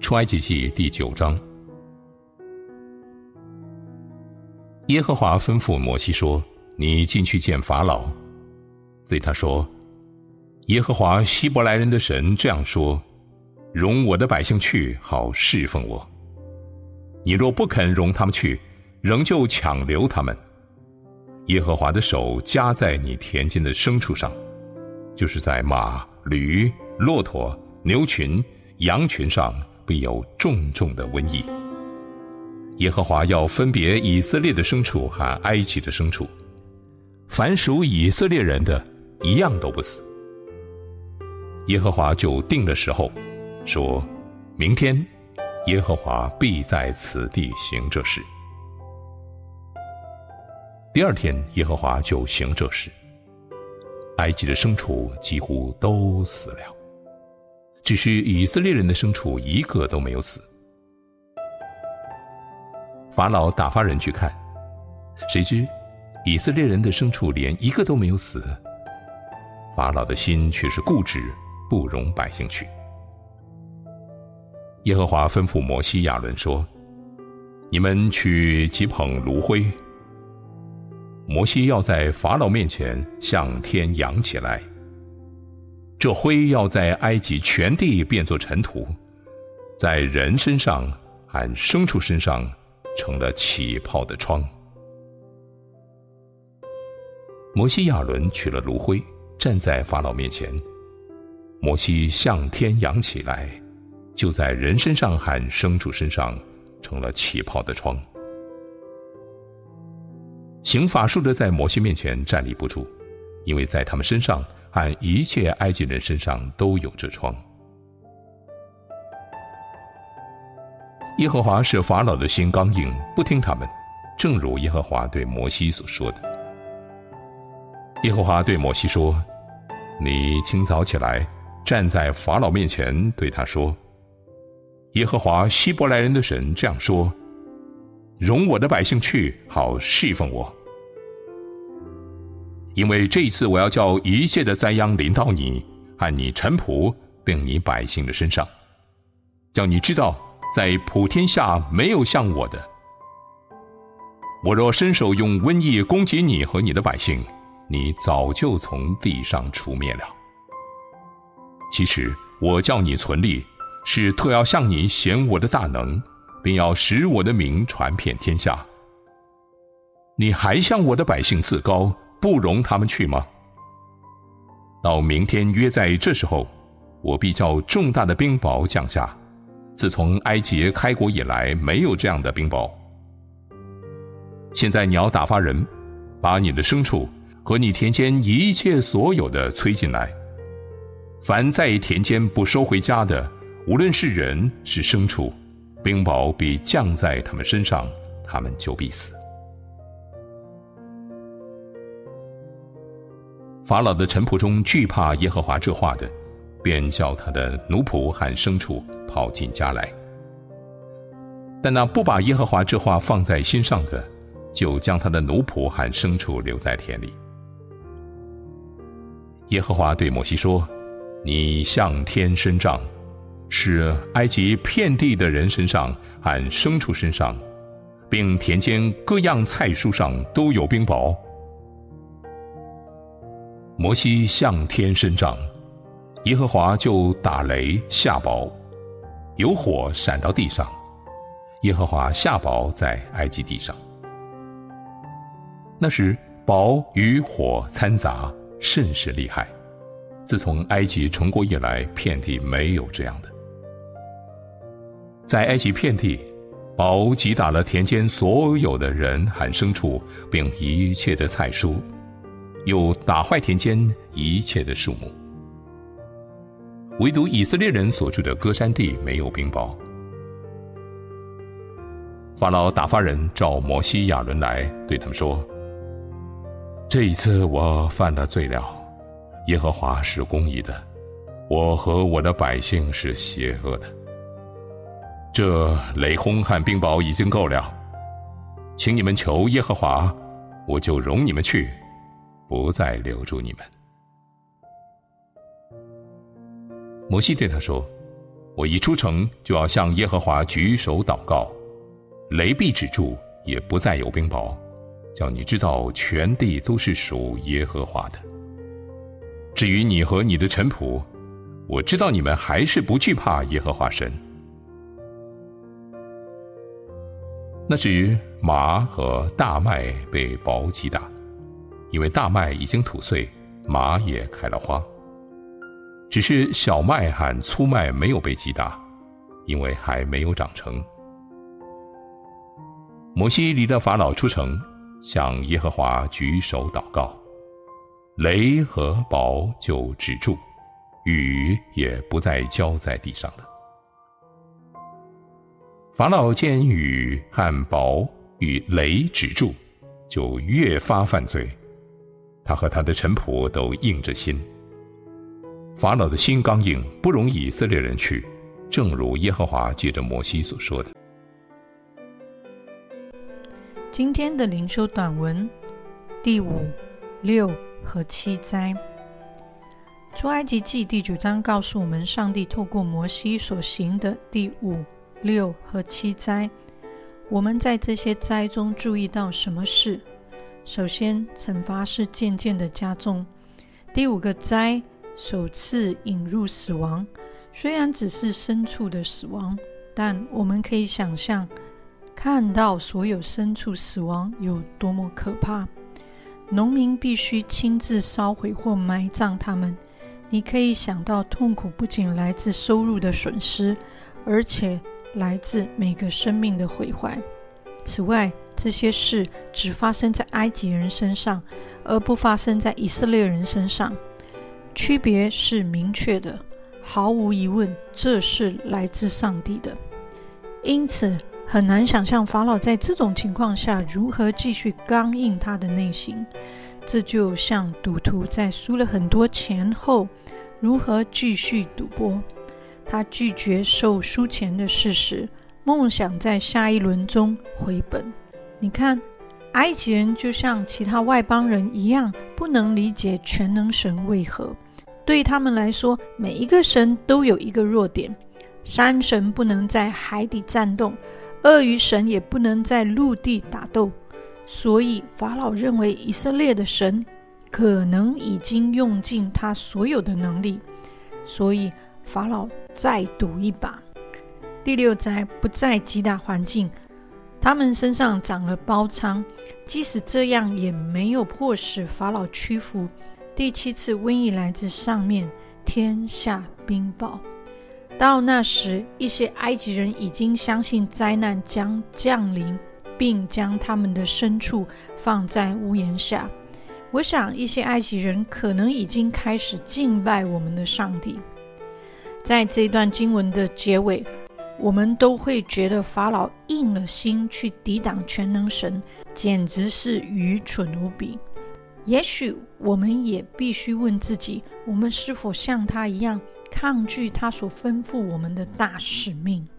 出埃及记第9章。耶和华吩咐摩西说：你进去见法老，对他说：耶和华希伯来人的神这样说，容我的百姓去，好侍奉我。你若不肯容他们去，仍旧强留他们，耶和华的手加在你田间的牲畜上，就是在马、驴、骆驼、牛群、羊群上必有重重的瘟疫。耶和华要分别以色列的牲畜和埃及的牲畜，凡属以色列人的一样都不死。耶和华就定了时候，说明天耶和华必在此地行这事。第二天耶和华就行这事，埃及的牲畜几乎都死了，只是以色列人的牲畜一个都没有死。法老打发人去看，谁知以色列人的牲畜连一个都没有死，法老的心却是固执，不容百姓去。耶和华吩咐摩西亚伦说：你们去击捧炉灰。摩西要在法老面前向天扬起来，这灰要在埃及全地变作尘土，在人身上和牲畜身上成了起泡的疮。摩西亚伦取了炉灰，站在法老面前，摩西向天扬起来，就在人身上和牲畜身上成了起泡的疮。行法术的在摩西面前站立不住，因为在他们身上和一切埃及人身上都有这疮。耶和华使法老的心刚硬，不听他们，正如耶和华对摩西所说的。耶和华对摩西说：你清早起来，站在法老面前，对他说：耶和华希伯来人的神这样说，容我的百姓去，好侍奉我。因为这一次我要叫一切的灾殃临到你和你臣仆并你百姓的身上，叫你知道在普天下没有像我的。我若伸手用瘟疫攻击你和你的百姓，你早就从地上除灭了。其实我叫你存立，是特要向你显我的大能，并要使我的名传遍天下。你还向我的百姓自高，不容他们去吗？到明天约在这时候，我必叫重大的冰雹降下，自从埃及开国以来，没有这样的冰雹。现在你要打发人，把你的牲畜和你田间一切所有的催进来，凡在田间不收回家的，无论是人是牲畜，冰雹必降在他们身上，他们就必死。法老的臣仆中惧怕耶和华这话的，便叫他的奴仆和牲畜跑进家来。但那不把耶和华这话放在心上的，就将他的奴仆和牲畜留在田里。耶和华对摩西说：你向天伸杖，使埃及遍地的人身上和牲畜身上，并田间各样菜蔬上都有冰雹。摩西向天伸杖，耶和华就打雷下雹，有火闪到地上，耶和华下雹在埃及地上。那时雹与火掺杂，甚是厉害，自从埃及成国以来，遍地没有这样的。在埃及遍地，雹击打了田间所有的人和牲畜，并一切的菜蔬，又打坏田间一切的树木。唯独以色列人所住的歌珊地没有冰雹。法老打发人召摩西亚伦来，对他们说：这一次我犯了罪了，耶和华是公义的，我和我的百姓是邪恶的。这雷轰和冰雹已经够了，请你们求耶和华，我就容你们去，不再留住你们。摩西对他说： 我一出城就要向耶和华举手祷告，雷必止住，也不再有冰雹，叫你知道全地都是属耶和华的。至于你和你的臣仆，我知道你们还是不惧怕耶和华神。那时麻和大麦被雹击打，因为大麦已经吐穗，麻也开了花，只是小麦和粗麦没有被击打，因为还没有长成。摩西离了法老出城，向耶和华举手祷告，雷和雹就止住，雨也不再浇在地上了。法老见雨和雹与雷止住，就越发犯罪，他和他的臣仆都硬着心。法老的心刚硬，不容以色列人去，正如耶和华借着摩西所说的。 今天的灵修短文第5、6和7灾。出埃及记第9章告诉我们，上帝透过摩西所行的第5、6和7灾。我们在这些灾中注意到什么事？首先，惩罚是渐渐的加重。第5个灾首次引入死亡，虽然只是牲畜的死亡，但我们可以想象看到所有牲畜死亡有多么可怕。农民必须亲自烧毁或埋葬它们。你可以想到痛苦不仅来自收入的损失，而且来自每个生命的毁坏。此外，这些事只发生在埃及人身上，而不发生在以色列人身上。区别是明确的，毫无疑问，这是来自上帝的。因此，很难想象法老在这种情况下如何继续刚硬他的内心。这就像赌徒在输了很多钱后如何继续赌博。他拒绝受输钱的事实，梦想在下一轮中回本。你看，埃及人就像其他外邦人一样，不能理解全能神为何。对他们来说，每一个神都有一个弱点。山神不能在海底战斗，鳄鱼神也不能在陆地打斗。所以法老认为以色列的神可能已经用尽他所有的能力，所以法老再赌一把。第6灾不再击打环境，他们身上长了包疮，即使这样也没有迫使法老屈服。第7次瘟疫来自上面，天下冰雹。到那时，一些埃及人已经相信灾难将降临，并将他们的牲畜放在屋檐下。我想一些埃及人可能已经开始敬拜我们的上帝。在这段经文的结尾，我们都会觉得法老硬了心去抵挡全能神，简直是愚蠢无比。也许我们也必须问自己，我们是否像他一样抗拒他所吩咐我们的大使命？